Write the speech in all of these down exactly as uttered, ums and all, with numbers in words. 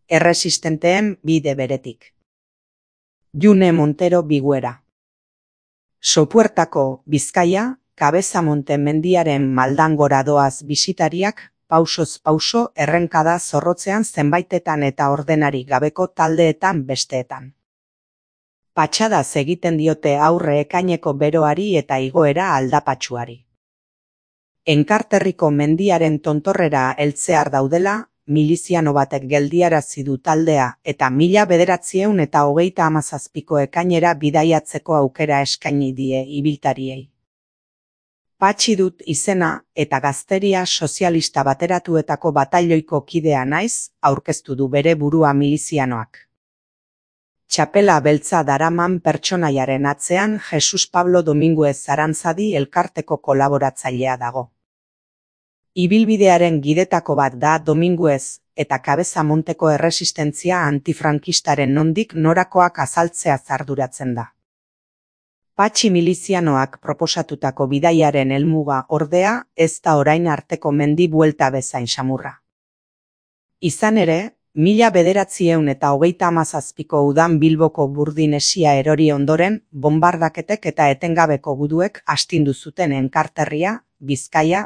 erresistenteen bide beretik. June Montero Biguera. Sopuertako, Bizkaia, Kabezamonte mendiaren maldangora doaz bisitariak, pausoz pauso errenkada zorrotzean zenbaitetan eta ordenari gabeko taldeetan besteetan. Patxadaz egiten diote aurre ekaineko beroari eta igoera aldapatsuari. Enkarterriko mendiaren tontorrera heltzear daudela, miliziano batek geldiarazi du taldea eta mila bederatzieun eta hogeita hamazazpiko ekainera bidaiatzeko aukera eskaini die ibiltariei. Patxi dut izena eta gazteria sozialista bateratuetako batailoiko kidea naiz, aurkeztu du bere burua milizianoak. Txapela beltza daraman pertsonaiaren atzean Jesus Pablo Dominguez Arantzadi elkarteko kolaboratzailea dago. Ibilbidearen gidetako bat da Dominguez eta Kabezamonteko erresistentzia antifrankistaren nondik norakoak azaltzea arduratzen da. Patxi milizianoak proposatutako bidaiaren helmuga ordea ez da orain arteko mendi buelta bezain samurra. Izan ere, mila bederatzieun eta hogeita hamazazpiko udan Bilboko burdin esia erori ondoren, bonbardaketek eta etengabeko guduek astindu zuten Enkarterria, Bizkaia,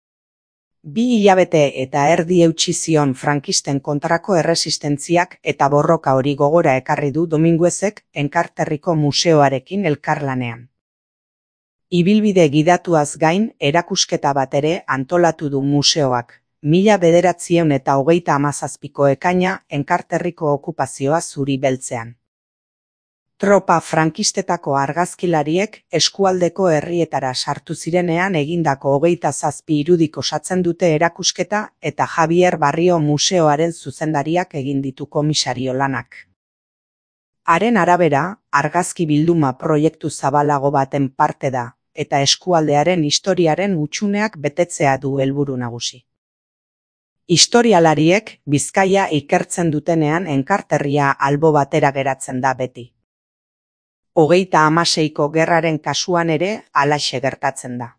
bi hilabete eta erdi eutsi zion frankisten kontrako erresistentziak eta borroka hori gogora ekarri du Dominguezek Enkarterriko museoarekin elkarlanean. Ibilbide gidatuaz gain erakusketa bat ere antolatu du museoak, mila bederatzieun eta hogeita hamazazpiko ekaina Enkarterriko okupazioa zuri beltzean. Tropa frankistetako argazkilariek eskualdeko herrietara sartu zirenean egindako hogeita zazpi irudik osatzen dute erakusketa eta Javier Barrio museoaren zuzendariak egin ditu komisario lanak. Haren arabera, argazki bilduma proiektu zabalago baten parte da, eta eskualdearen historiaren hutsuneak betetzea du helburu nagusi. Historialariek Bizkaia ikertzen dutenean Enkarterria albo batera geratzen da beti. Hogeita hamaseiko gerraren kasuan ere halaxe gertatzen da.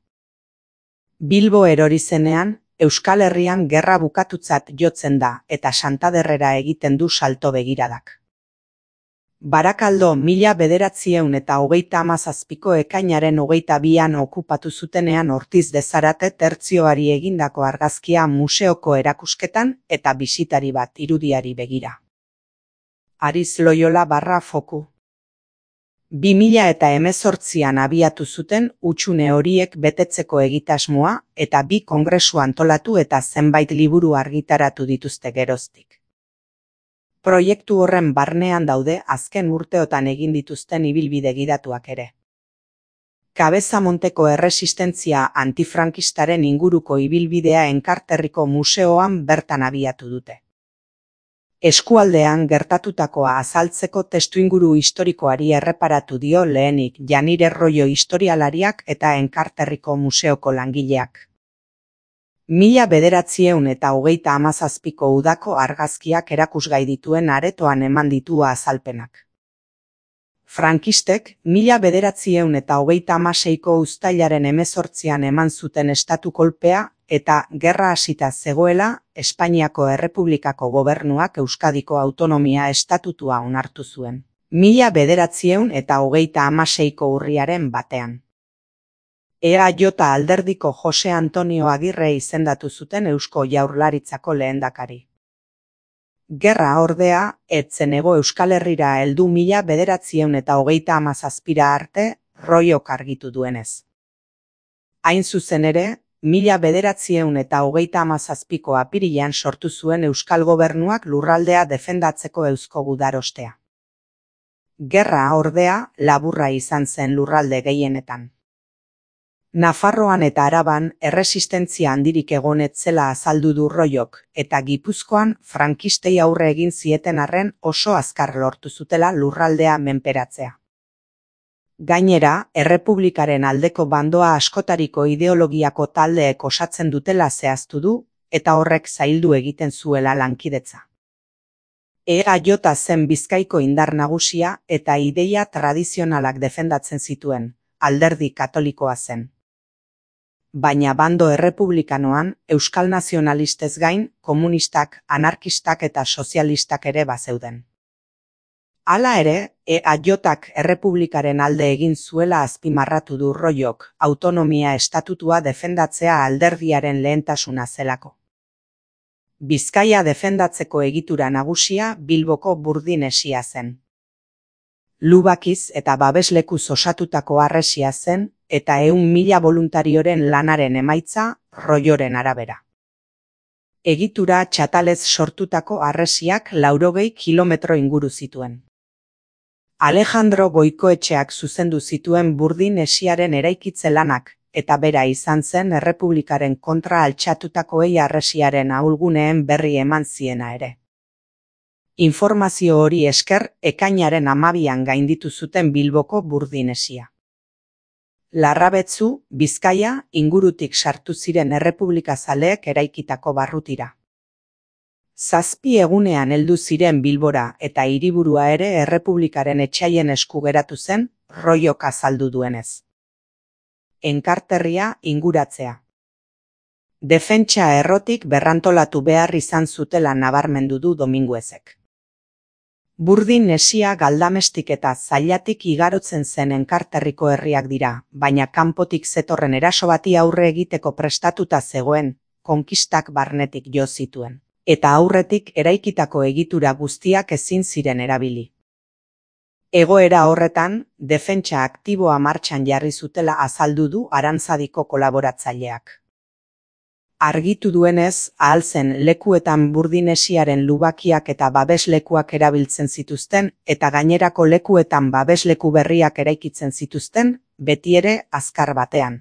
Bilbo erori zenean, Euskal Herrian gerra bukatutzat jotzen da eta Santaderrera egiten du salto begiradak. Barakaldo mila bederatzieun eta hogeita hamazazpiko ekainaren hogeita bian okupatu zutenean Ortiz de Zarate tertzioari egindako argazkia museoko erakusketan eta bisitari bat irudiari begira. Ariz Loyola barra foku. Bi mila eta hemezortzian abiatu zuten hutsune horiek betetzeko egitasmoa eta bi kongresu antolatu eta zenbait liburu argitaratu dituzte geroztik. Proiektu horren barnean daude azken urteotan egin dituzten ibilbide gidatuak ere. Kabezamonteko erresistentzia antifrankistaren inguruko ibilbidea Enkarterriko museoan bertan abiatu dute. Eskualdean gertatutakoa azaltzeko testuinguru historikoari erreparatu dio lehenik Janire Royo historialariak eta Enkarterriko museoko langileak. Mila bederatzieun eta hogeita hamazazpiko udako argazkiak erakusgai dituen aretoan eman ditua azalpenak. Frankistek mila bederatzieun eta hogeita hamaseiko uztailaren hemezortzian eman zuten estatu kolpea eta gerra hasita zegoela Espainiako Errepublikako gobernuak Euskadiko autonomia estatutua onartu zuen. Mila bederatzieun eta hogeita hamaseiko urriaren batean. E A J alderdiko Jose Antonio Agirre izendatu zuten Eusko Jaurlaritzako lehendakari. Gerra ordea, ez zen hego Euskal Herrira heldu mila bederatzieun eta hogeita hamazazpira arte, Royok argitu duenez. Hain zuzen ere, mila bederatzieun eta hogeita hamazazpiko apirilean sortu zuen Euskal Gobernuak lurraldea defendatzeko eusko gudarostea. Gerra ordea, laburra izan zen lurralde gehienetan. Nafarroan eta Araban erresistentzia handirik egon ez zela azaldu du Royok, eta Gipuzkoan frankistei aurre egin zieten arren oso azkar lortu zutela lurraldea menperatzea. Gainera, Errepublikaren aldeko bandoa askotariko ideologiako taldeek osatzen dutela zehaztu du, eta horrek zaildu egiten zuela lankidetza. E A J zen Bizkaiko indar nagusia eta ideia tradizionalak defendatzen zituen, alderdi katolikoa zen. Baina bando errepublikanoan, euskal nazionalistez gain, komunistak, anarkistak eta sozialistak ere bazeuden. Hala ere, E A J-ak errepublikaren alde egin zuela azpimarratu du Royok, autonomia estatutua defendatzea alderdiaren lehentasuna zelako. Bizkaia defendatzeko egitura nagusia Bilboko Burdin Hesia zen. Lubakiz eta babeslekuz osatutako harresia zen, eta ehun mila voluntarioren lanaren emaitza, Royoren arabera. Egitura txatalez sortutako harresiak laurogei kilometro inguru zituen. Alejandro Goikoetxeak zuzendu zituen Burdin Hesiaren eraikitze lanak, eta bera izan zen errepublikaren kontra altxatutakoei harresiaren ahulguneen berri eman ziena ere. Informazio hori esker, ekainaren hamabian gainditu zuten Bilboko Burdin Hesia. Larrabetzu, Bizkaia, ingurutik sartu ziren errepublikazaleek eraikitako barrutira. Zazpi egunean heldu ziren Bilbora eta hiriburua ere errepublikaren etsaien esku geratu zen, Royok azaldu duenez. Enkarterria inguratzea. Defentsa errotik berrantolatu behar izan zutela nabarmendu du Dominguezek. Burdin Hesia Galdamestik eta Zailatik igarotzen zen enkarterriko herriak dira, baina kanpotik zetorren eraso bati aurre egiteko prestatuta zegoen, konkistak barnetik jo zituen, eta aurretik eraikitako egitura guztiak ezin ziren erabili. Egoera horretan, defentsa aktiboa martxan jarri zutela azaldu du Arantzadiko kolaboratzaileak. Argitu duenez, ahal zen lekuetan Burdin Hesiaren lubakiak eta babeslekuak erabiltzen zituzten, eta gainerako lekuetan babesleku berriak eraikitzen zituzten, beti ere azkar batean.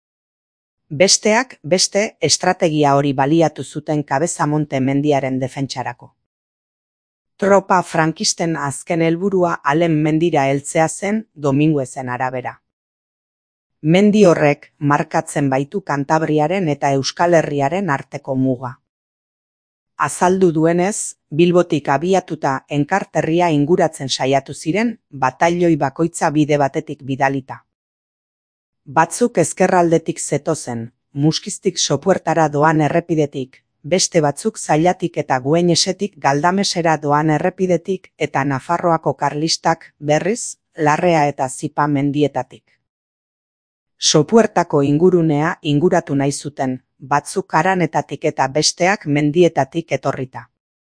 Besteak, beste, estrategia hori baliatu zuten Kabezamonte mendiaren defentsarako. Tropa frankisten azken helburua Alen mendira heltzea zen, Dominguezen arabera. Mendi horrek markatzen baitu Kantabriaren eta Euskal Herriaren arteko muga. Azaldu duenez, Bilbotik abiatuta enkarterria inguratzen saiatu ziren, batailoi bakoitza bide batetik bidalita. Batzuk ezkerraldetik zetozen, Muskiztik Sopuertara doan errepidetik, beste batzuk Zailatik eta Gueñesetik Galdamesera doan errepidetik eta Nafarroako karlistak, berriz, Larrea eta Zipa mendietatik. Sopuertako ingurunea inguratu nahi zuten, batzuk Aranetatik eta besteak mendietatik etorrita.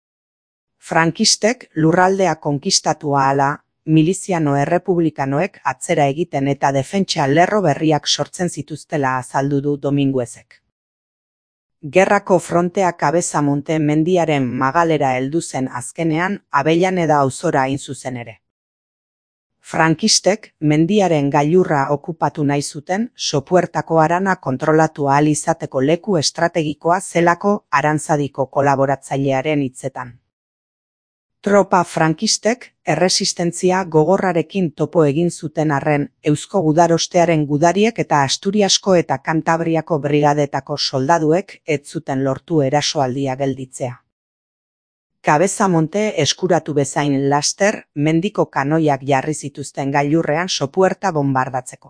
Frankistek lurraldea konkistatu ahala, miliziano errepublikanoek atzera egiten eta defentsa lerro berriak sortzen zituztela azaldu du Dominguezek. Gerrako frontea Kabezamonte mendiaren magalera heldu zen azkenean Avellaneda auzora hain zuzen ere. Frankistek mendiaren gailurra okupatu nahi zuten, Sopuertako harana kontrolatu ahal izateko leku estrategikoa zelako Arantzadiko kolaboratzailearen hitzetan. Tropa frankistek erresistentzia gogorrarekin topo egin zuten arren, Eusko Gudarostearen gudariek eta Asturiasko eta Kantabriako brigadetako soldaduek ez zuten lortu erasoaldia gelditzea. Kabezamonte eskuratu bezain laster, mendiko kanoiak jarri zituzten gailurrean Sopuerta bombardatzeko.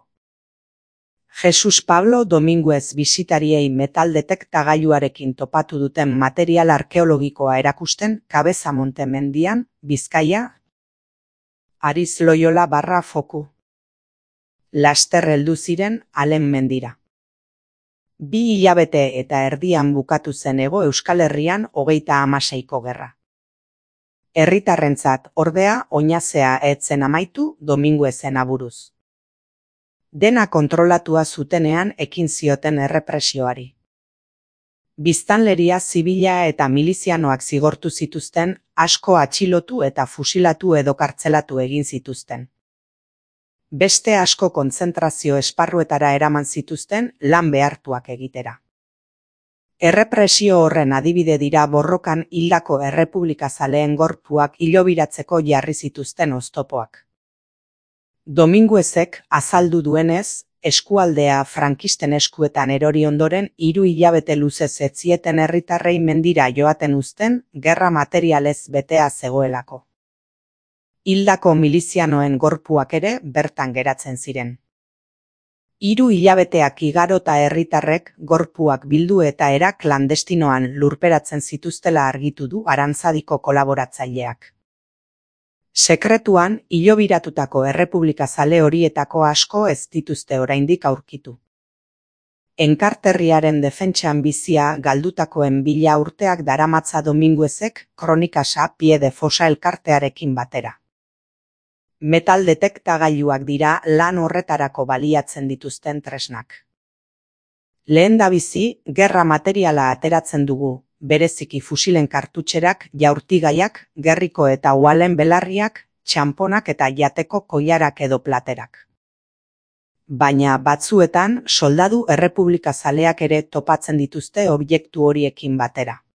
Jesus Pablo Dominguez bisitariei metal detektagailuarekin topatu duten material arkeologikoa erakusten Kabezamonte mendian, Bizkaia, Ariz Loyola barra foku. Laster heldu ziren Alen mendira. Bi hilabete eta erdian bukatu zen Hego Euskal Herrian hogeita hamaseiko gerra. Herritarrentzat, ordea, oinazea ez zen amaitu Dominguezen aburuz. Dena kontrolatua zutenean ekin zioten errepresioari. Biztanleria zibila eta milizianoak zigortu zituzten, asko atxilotu eta fusilatu edo kartzelatu egin zituzten. Beste asko kontzentrazio esparruetara eraman zituzten lan behartuak egitera. Errepresio horren adibide dira borrokan hildako errepublikazaleen gorpuak hilobiratzeko jarri zituzten oztopoak. Dominguezek azaldu duenez, eskualdea frankisten eskuetan erori ondoren hiru hilabete luzez ez zieten herritarrei mendira joaten uzten, gerra materialez betea zegoelako. Hildako milizianoen gorpuak ere bertan geratzen ziren. Hiru hilabeteak igarota herritarrek gorpuak bildu eta era klandestinoan lurperatzen zituztela argitu du Arantzadiko kolaboratzaileak. Sekretuan, hilobiratutako errepublikazale horietako asko ez dituzte oraindik aurkitu. Enkarterriaren defentsan bizia galdutakoen bila urteak daramatza Dominguezek Kronikasa Pie de Fosa elkartearekin batera. Metal detektagailuak dira lan horretarako baliatzen dituzten tresnak. Lehendabizi, gerra materiala ateratzen dugu, bereziki fusilen kartutxerak, jaurtigaiak, gerriko eta uhalen belarriak, txanponak eta jateko koilarak edo platerak. Baina batzuetan soldadu errepublikazaleak ere topatzen dituzte objektu horiekin batera.